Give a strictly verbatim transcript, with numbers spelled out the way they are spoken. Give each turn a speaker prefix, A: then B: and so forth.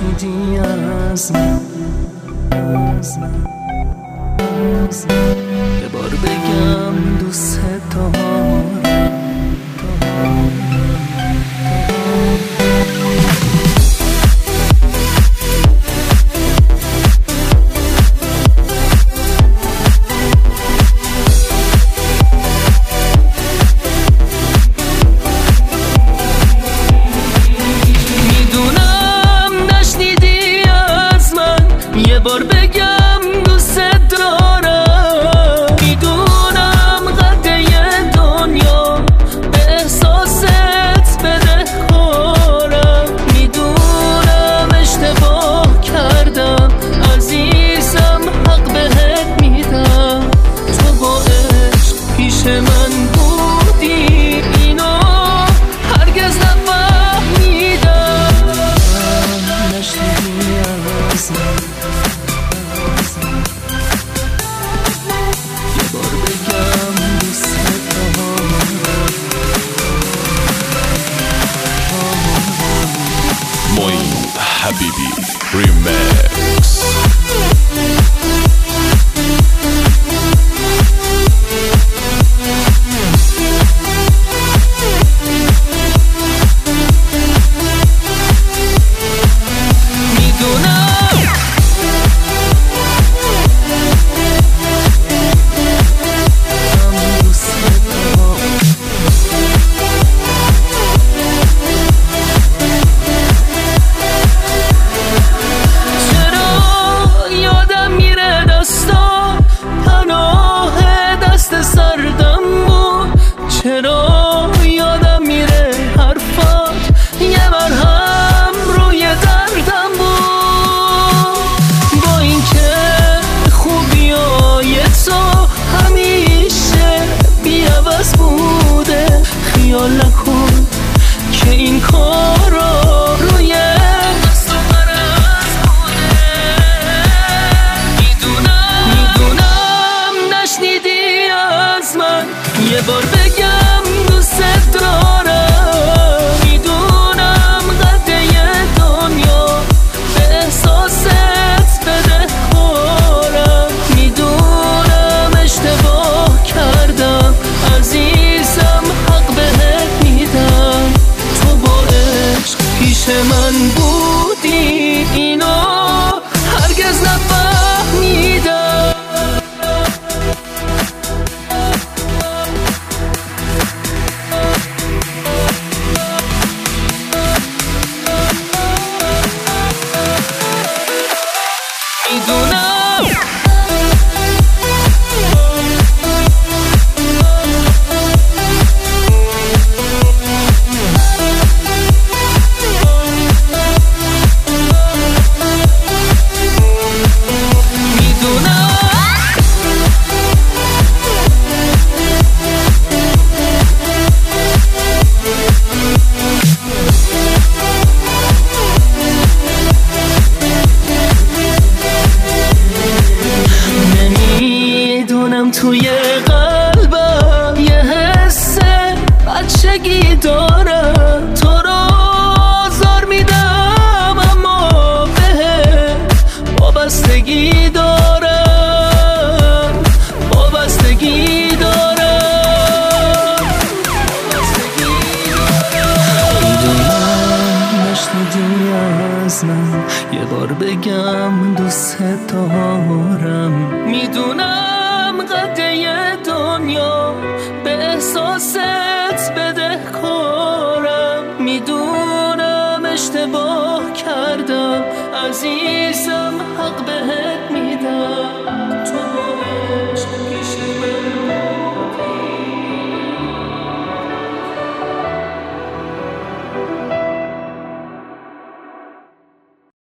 A: نشنیدی از من، از من، از من. یه بار بگم دوست دارم. یه بار بگم دوست دارم، میدونم قدر دنیا احساست بده خورم، میدونم اشتباه کردم عزیزم حق بهت میدم، تو با عشق پیش من بودی اینو هرگز نفهمیدم. نشنیدی از من،
B: حبیبی ریمیکس. چرا یادم میره حرفات یه مرهم روی دردم بود، با اینکه خوبیای تو همیشه بی‌عوض بوده، خیال نکن که این کارا روی دست و مرز بوده. میدونم میدونم نشنیدی از من، یه بار بگم دوست دارم، میدونم قدر دنیا احساست بده خورم، میدونم اشتباه کردم عزیزم حق بهت میدم، تو با عشق پیش من بودی اینو هرگز نفهمیدم. میدونم توی قلبم یه حس بچگی دارم، تو رو آزار میدم اما بهت وابستگی دارم، وابستگی دارم، وابستگی دارم. میدونم نشنیدی از من، یه بار بگم دوست دارم.